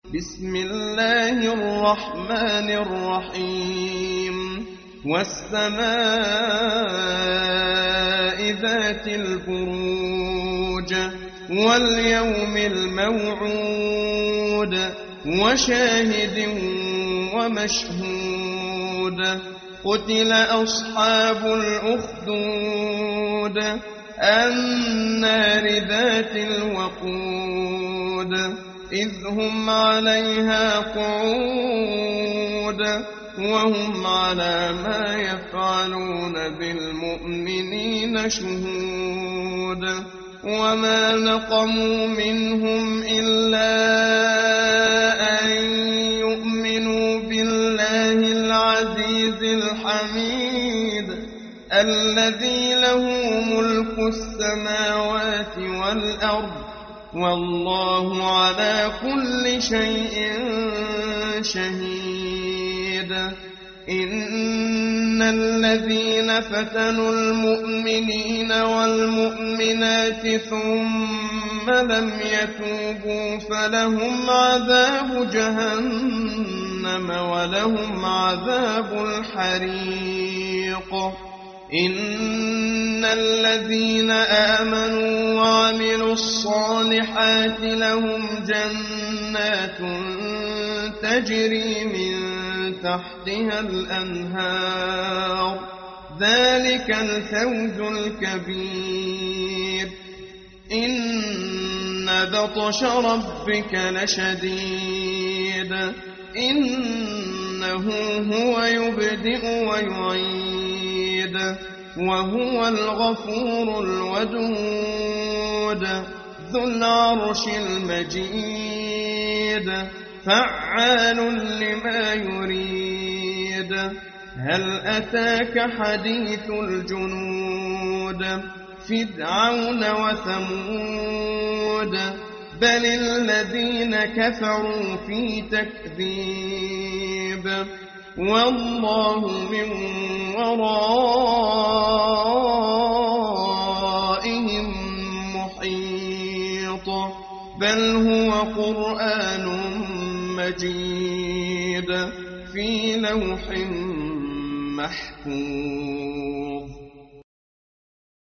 بسم الله الرحمن الرحيم والسماء ذات البروج واليوم الموعود وشاهد ومشهود قتل أصحاب الأخدود النار ذات الوقود إذ هم عليها قعود وهم على ما يفعلون بالمؤمنين شهود وما نقموا منهم إلا أن يؤمنوا بالله العزيز الحميد الذي له ملك السماوات والأرض والله على كل شيء شهيد إن الذين فتنوا المؤمنين والمؤمنات ثم لم يتوبوا فلهم عذاب جهنم ولهم عذاب الحريق إن الذين آمنوا وعملوا الصالحات لهم جنات تجري من تحتها الأنهار ذلك الفوز الكبير إن بطش ربك لشديد إنه هو يبدئ ويعيد وهو الغفور الودود ذو العرش المجيد فعال لما يريد هل أتاك حديث الجنود فرعون وثمود بل الذين كفروا في تكذيب والله من ورائهم محيط بل هو قرآن مجيد في لوح محفوظ